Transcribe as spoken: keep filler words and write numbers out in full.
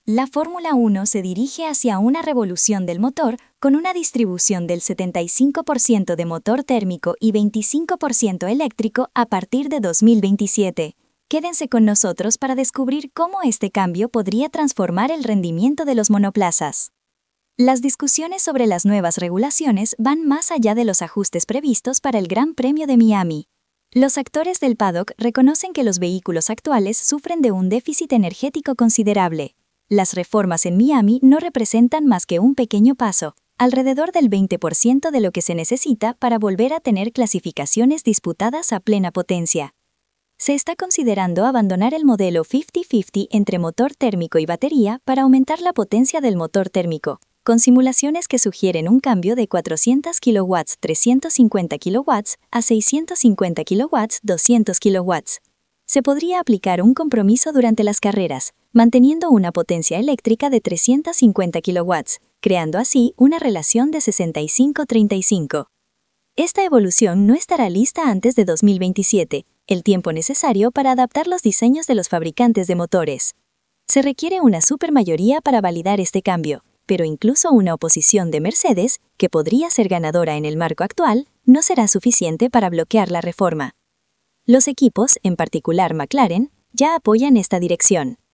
La Fórmula uno se dirige hacia una revolución del motor con una distribución del setenta y cinco por ciento de motor térmico y veinticinco por ciento eléctrico a partir de dos mil veintisiete. Quédense con nosotros para descubrir cómo este cambio podría transformar el rendimiento de los monoplazas. Las discusiones sobre las nuevas regulaciones van más allá de los ajustes previstos para el Gran Premio de Miami. Los actores del paddock reconocen que los vehículos actuales sufren de un déficit energético considerable. Las reformas en Miami no representan más que un pequeño paso, alrededor del veinte por ciento de lo que se necesita para volver a tener clasificaciones disputadas a plena potencia. Se está considerando abandonar el modelo cincuenta cincuenta entre motor térmico y batería para aumentar la potencia del motor térmico, con simulaciones que sugieren un cambio de cuatrocientos kilowatts trescientos cincuenta kilowatts a seiscientos cincuenta kilowatts doscientos kilowatts. Se podría aplicar un compromiso durante las carreras, manteniendo una potencia eléctrica de trescientos cincuenta kilowatts, creando así una relación de sesenta y cinco a treinta y cinco. Esta evolución no estará lista antes de dos mil veintisiete, el tiempo necesario para adaptar los diseños de los fabricantes de motores. Se requiere una supermayoría para validar este cambio, pero incluso una oposición de Mercedes, que podría ser ganadora en el marco actual, no será suficiente para bloquear la reforma. Los equipos, en particular McLaren, ya apoyan esta dirección.